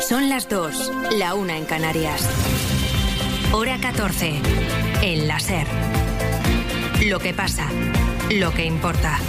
Son las 2, la 1 en Canarias. Hora 14, en la SER. Lo que pasa, lo que importa.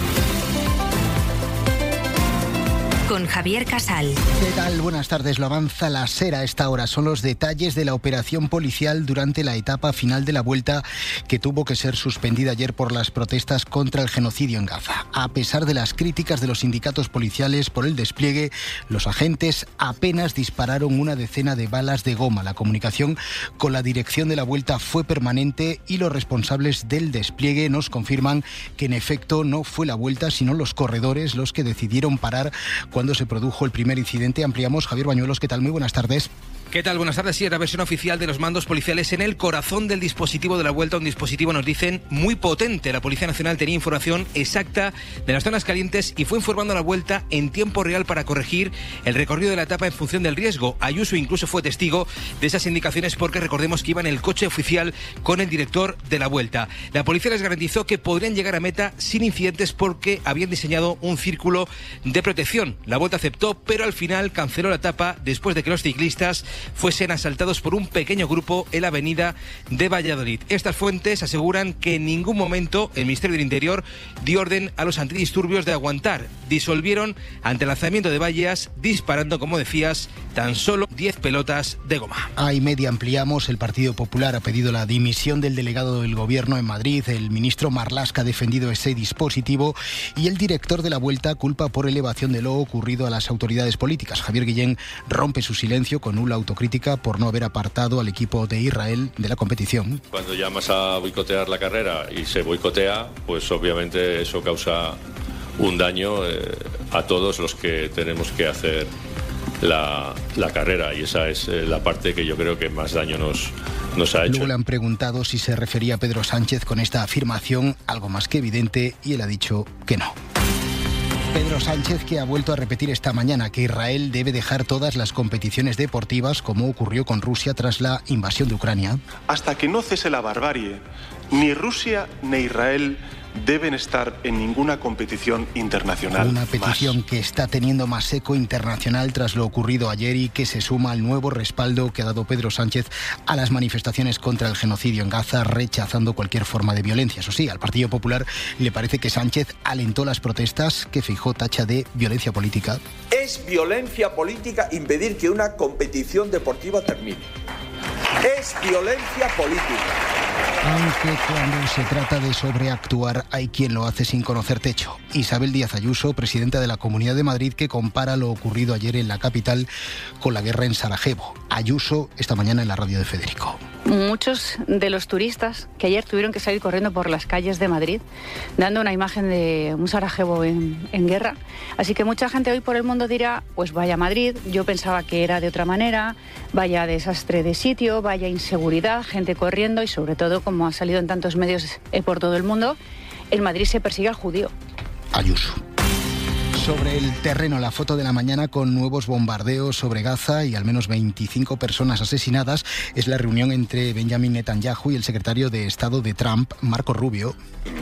Con Javier Casal. ¿Qué tal? Buenas tardes. Lo avanza la SER a esta hora. Son los detalles de la operación policial durante la etapa final de la Vuelta, que tuvo que ser suspendida ayer por las protestas contra el genocidio en Gaza. A pesar de las críticas de los sindicatos policiales por el despliegue, los agentes apenas dispararon una decena de balas de goma. La comunicación con la dirección de la Vuelta fue permanente y los responsables del despliegue nos confirman que en efecto no fue la Vuelta, sino los corredores los que decidieron parar cuando se produjo el primer incidente. Ampliamos. Javier Bañuelos, ¿qué tal? Muy buenas tardes. ¿Qué tal? Buenas tardes. Sí, es la versión oficial de los mandos policiales en el corazón del dispositivo de la Vuelta, un dispositivo, nos dicen, muy potente. La Policía Nacional tenía información exacta de las zonas calientes y fue informando a la Vuelta en tiempo real para corregir el recorrido de la etapa en función del riesgo. Ayuso incluso fue testigo de esas indicaciones porque recordemos que iba en el coche oficial con el director de la Vuelta. La policía les garantizó que podrían llegar a meta sin incidentes porque habían diseñado un círculo de protección. La Vuelta aceptó, pero al final canceló la etapa después de que los ciclistas fuesen asaltados por un pequeño grupo en la avenida de Valladolid. Estas fuentes aseguran que en ningún momento el Ministerio del Interior dio orden a los antidisturbios de aguantar. Disolvieron ante el lanzamiento de vallas, disparando, como decías, tan solo 10 pelotas de goma. Y media ampliamos. El Partido Popular ha pedido la dimisión del delegado del Gobierno en Madrid. El ministro Marlaska ha defendido ese dispositivo y el director de la Vuelta culpa por elevación de lo ocurrido a las autoridades políticas. Javier Guillén rompe su silencio con una autocrítica por no haber apartado al equipo de Israel de la competición. Cuando llamas a boicotear la carrera y se boicotea, pues obviamente eso causa un daño a todos los que tenemos que hacer la carrera, y esa es la parte que yo creo que más daño nos ha hecho. Luego le han preguntado si se refería a Pedro Sánchez con esta afirmación, algo más que evidente, y él ha dicho que no. Pedro Sánchez, que ha vuelto a repetir esta mañana que Israel debe dejar todas las competiciones deportivas, como ocurrió con Rusia tras la invasión de Ucrania. Hasta que no cese la barbarie, ni Rusia ni Israel deben estar en ninguna competición internacional. Una petición que está teniendo más eco internacional tras lo ocurrido ayer y que se suma al nuevo respaldo que ha dado Pedro Sánchez a las manifestaciones contra el genocidio en Gaza, rechazando cualquier forma de violencia. Eso sí, al Partido Popular le parece que Sánchez alentó las protestas que Feijóo tacha de violencia política. Es violencia política impedir que una competición deportiva termine. Es violencia política. Aunque cuando se trata de sobreactuar hay quien lo hace sin conocer techo. Isabel Díaz Ayuso, presidenta de la Comunidad de Madrid, que compara lo ocurrido ayer en la capital con la guerra en Sarajevo. Ayuso esta mañana en la radio de Federico. Muchos de los turistas que ayer tuvieron que salir corriendo por las calles de Madrid, dando una imagen de un Sarajevo en guerra. Así que mucha gente hoy por el mundo dirá, pues vaya Madrid, yo pensaba que era de otra manera, vaya desastre de sitio, vaya inseguridad, gente corriendo y sobre todo, como ha salido en tantos medios por todo el mundo, en Madrid se persigue al judío. Ayuso. Sobre el terreno, la foto de la mañana con nuevos bombardeos sobre Gaza y al menos 25 personas asesinadas es la reunión entre Benjamin Netanyahu y el secretario de Estado de Trump, Marco Rubio.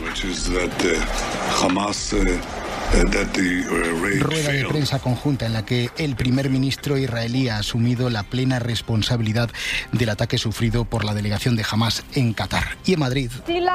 Rueda de prensa conjunta en la que el primer ministro israelí ha asumido la plena responsabilidad del ataque sufrido por la delegación de Hamás en Qatar. Y en Madrid,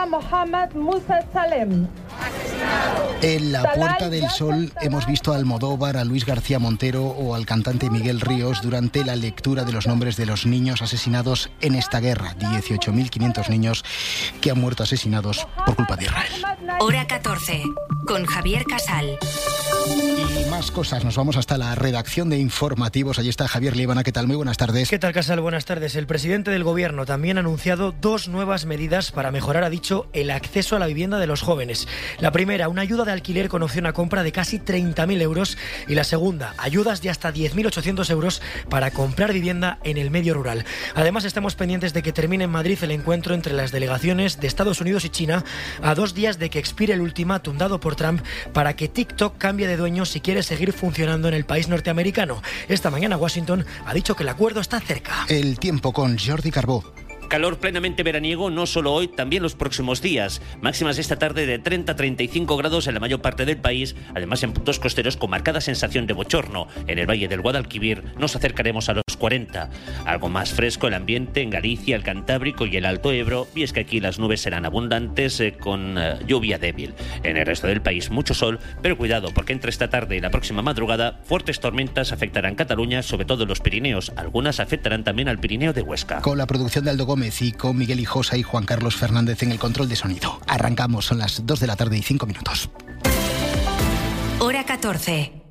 en la Puerta del Sol hemos visto a Almodóvar, a Luis García Montero o al cantante Miguel Ríos durante la lectura de los nombres de los niños asesinados en esta guerra. 18.500 niños que han muerto asesinados por culpa de Israel. Hora 14, con Javier Casal. Y más cosas, nos vamos hasta la redacción de informativos. Allí está Javier Líbana. ¿Qué tal? Muy buenas tardes. ¿Qué tal, Casal? Buenas tardes. El presidente del Gobierno también ha anunciado 2 nuevas medidas para mejorar, ha dicho, el acceso a la vivienda de los jóvenes. La primera, una ayuda de alquiler con opción a compra de casi 30.000 euros. Y la segunda, ayudas de hasta 10.800 euros para comprar vivienda en el medio rural. Además, estamos pendientes de que termine en Madrid el encuentro entre las delegaciones de Estados Unidos y China a 2 días de que expire el ultimátum dado por Trump para que TikTok cambie de dueño si quiere seguir funcionando en el país norteamericano. Esta mañana Washington ha dicho que el acuerdo está cerca. El tiempo con Jordi Carbó. Calor plenamente veraniego, no solo hoy, también los próximos días. Máximas esta tarde de 30 a 35 grados en la mayor parte del país, además en puntos costeros con marcada sensación de bochorno. En el Valle del Guadalquivir nos acercaremos a los 40. Algo más fresco el ambiente en Galicia, el Cantábrico y el Alto Ebro, y es que aquí las nubes serán abundantes con lluvia débil. En el resto del país mucho sol, pero cuidado porque entre esta tarde y la próxima madrugada fuertes tormentas afectarán Cataluña, sobre todo en los Pirineos. Algunas afectarán también al Pirineo de Huesca. Con la producción de Aldo Gómez y con Miguel Hijosa y Juan Carlos Fernández en el control de sonido. Arrancamos, son las 2 de la tarde y 5 minutos. Hora 14.